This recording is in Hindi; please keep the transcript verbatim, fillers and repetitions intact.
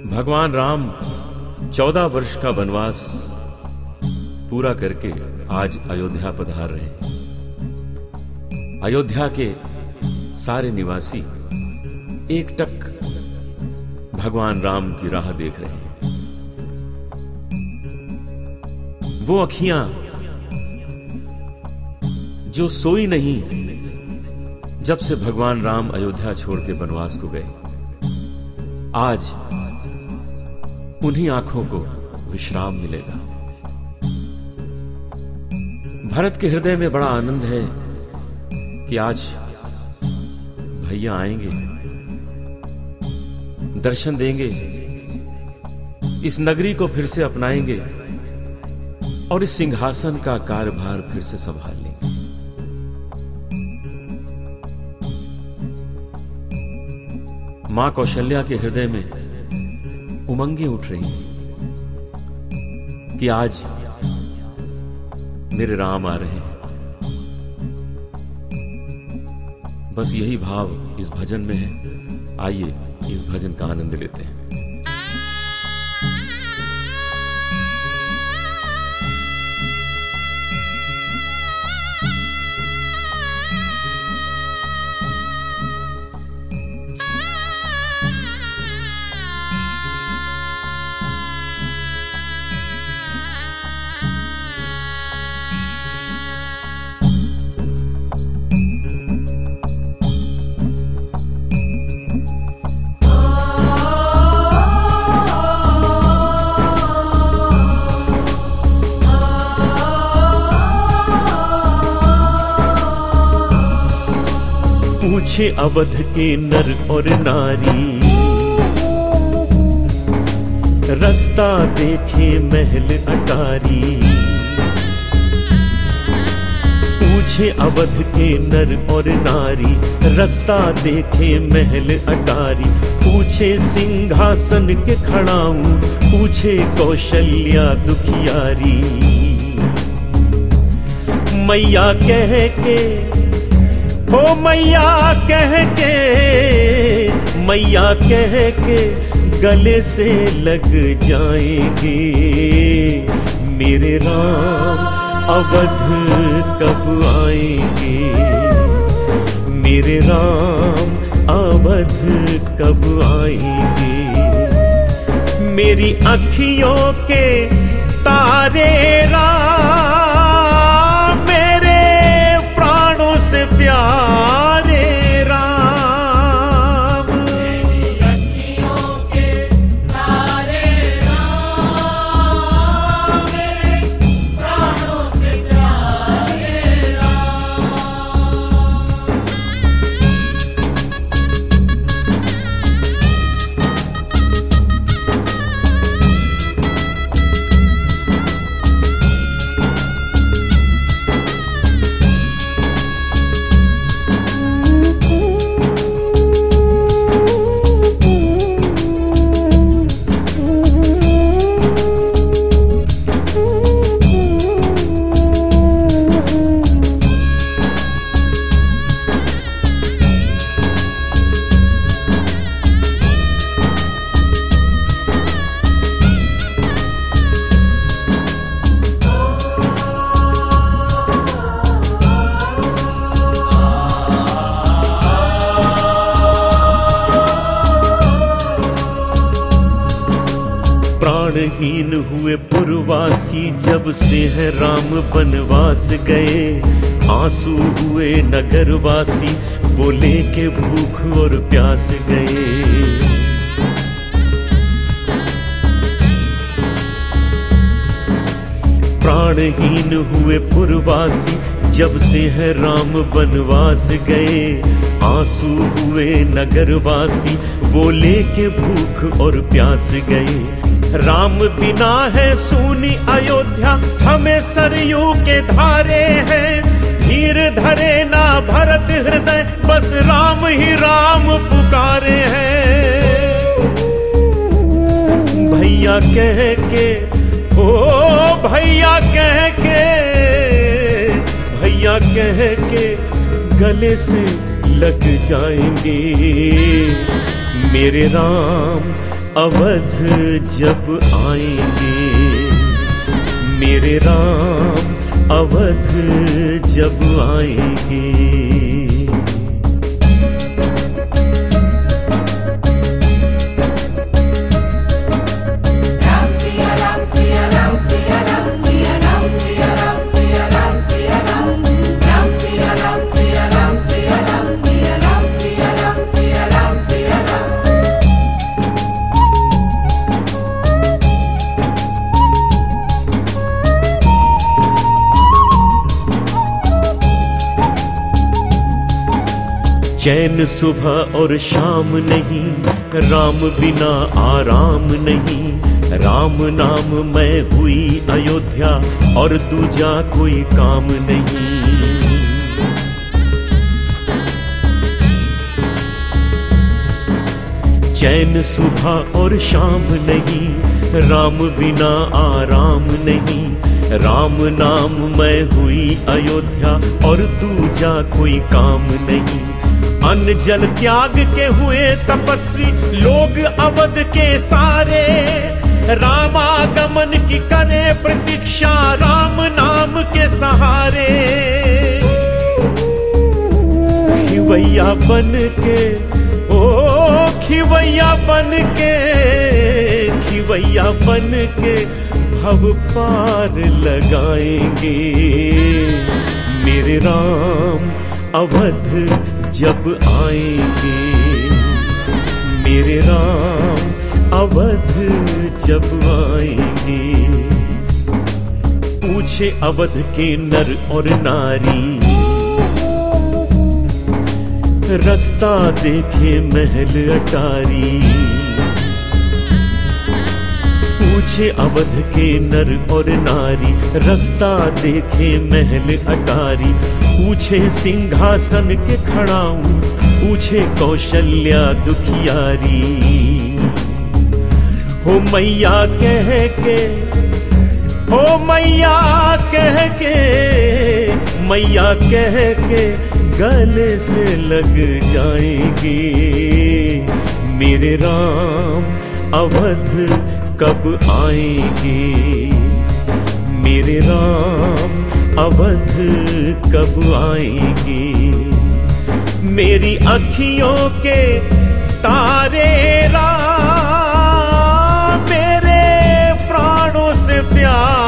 भगवान राम चौदह वर्ष का वनवास पूरा करके आज अयोध्या पधार रहे हैं। अयोध्या के सारे निवासी एकटक भगवान राम की राह देख रहे हैं। वो अखियां जो सोई नहीं जब से भगवान राम अयोध्या छोड़ के वनवास को गए, आज उन्हीं आंखों को विश्राम मिलेगा। भरत के हृदय में बड़ा आनंद है कि आज भैया आएंगे, दर्शन देंगे, इस नगरी को फिर से अपनाएंगे और इस सिंहासन का कार्यभार फिर से संभाल लेंगे। मां कौशल्या के हृदय में उमंगें उठ रही हैं कि आज मेरे राम आ रहे हैं। बस यही भाव इस भजन में है। आइए इस भजन का आनंद लेते हैं। पूछे अवध के नर और नारी, रास्ता देखे महल अटारी। पूछे अवध के नर और नारी, रास्ता देखे महल अटारी। पूछे सिंहासन के खड़ाऊं, पूछे कौशल्या दुखियारी। मैया कह के ओ मैया कह के, मैया कह के गले से लग जाएंगे। मेरे राम अवध कब आएंगे, मेरे राम अवध कब आएंगे। मेरी अखियों के तारे राम, मेरे प्राणों से प्यारे राम। मेरी अखियों के तारे राम, मेरे प्राणों से प्यारे राम। प्राणहीन हुए पुरवासी जब से है राम वनवास गए। आंसू हुए नगरवासी वो लेके भूख और प्यास गए। प्राणहीन हुए पुरवासी जब से है राम वनवास गए। आंसू हुए नगरवासी वो लेके भूख और प्यास गए। राम बिना है सूनी अयोध्या, हमें सरयू के धारे हैं। धीर धरे ना भरत हृदय, बस राम ही राम पुकारे हैं। भैया कह के ओ भैया कह के, भैया कह के गले से लग जाएंगे। मेरे राम अवध जब आएंगे, मेरे राम अवध जब आएंगे। चैन सुबह और शाम नहीं, राम बिना आराम नहीं। राम नाम में हुई अयोध्या और दूजा कोई काम नहीं। चैन सुबह और शाम नहीं, राम बिना आराम नहीं। राम नाम में हुई अयोध्या और दूजा कोई काम नहीं। अन्न जल त्याग के हुए तपस्वी लोग अवध के सारे। रामागमन की करे प्रतीक्षा राम नाम के सहारे। खिवैया बन के ओ खिवैया बन के खिवैया बन के भव पार लगाएंगे। मेरे राम अवध जब आएंगे, मेरे राम अवध जब आएंगे। पूछे अवध के नर और नारी, रास्ता देखे महल अटारी। पूछे अवध के नर और नारी, रास्ता देखे महल अटारी। पूछे सिंहासन के खड़ाऊं, पूछे कौशल्या दुखियारी। हो मैया कह के हो मैया कह के मैया कह के गले से लग जाएंगे। मेरे राम अवध कब आएंगे, मेरे राम अवध कब आएंगे। मेरी अखियों के तारे राम, मेरे प्राणों से प्यार